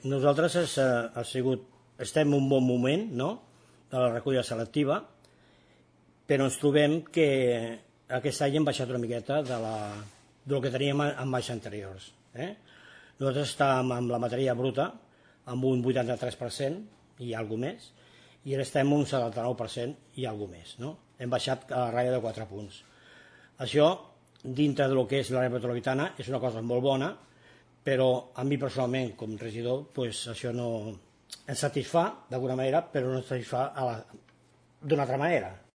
nosaltres estem en un bon moment, no?, de la recollida selectiva, però ens trobem que aquest any hem baixat una miqueta del que teníem en anys anteriors. Nosaltres estàvem amb la matèria bruta amb un 83% i alguna més, i ara estem un 79% i alguna més, no? Hem baixat a la ratlla de 4 punts. Això, dintre del que és l'àrea metropolitana, és una cosa molt bona, però a mi personalment, com regidor, això no ens satisfà d'alguna manera, però no ens satisfà d'una altra manera.